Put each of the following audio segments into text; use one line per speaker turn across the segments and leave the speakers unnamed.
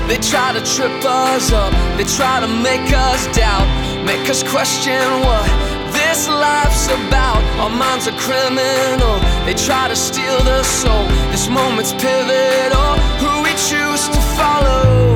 They try to trip us up, they try to make us doubt, make us question what this life's about. Our minds are criminal, they try to steal the soul. This moment's pivotal, who we choose to follow.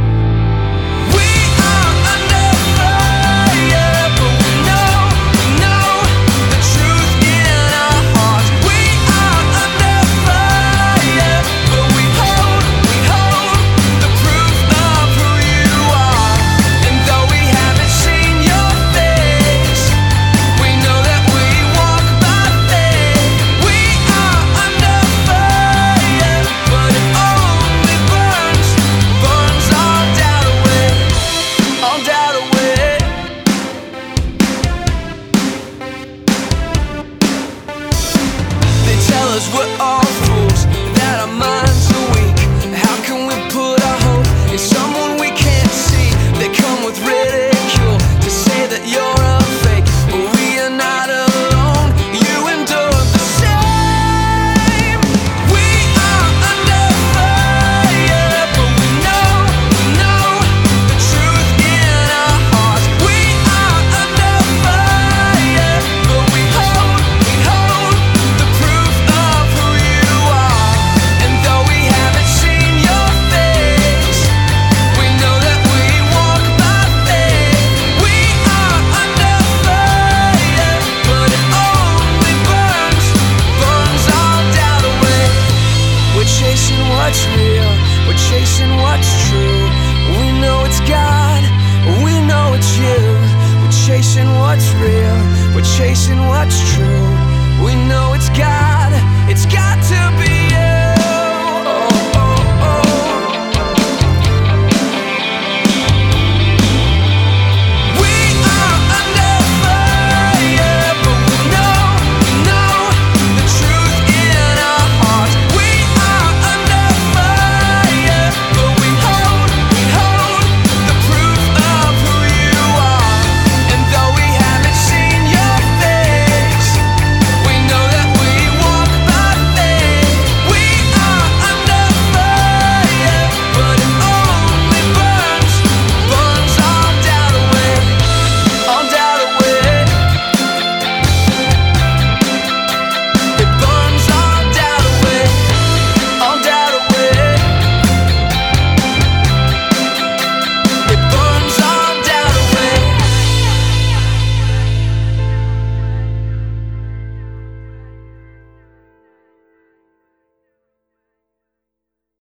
We're all fools, that our minds are weak. How can we put our hope in someone we can't see? They come with ridicule to say that you're a fake, but we are not alone, you endure the same. We are under fire, but we know the truth in our hearts. We are under fire, but we hold the proof of who you are. And though we haven't seen your face, we know that we walk by faith. We are under fire, but it only burns all doubt away. We're chasing what's real, we're chasing what's true. We know it's God, we know it's you. We're chasing what's real, we're chasing what's true. We know it's God, it's God.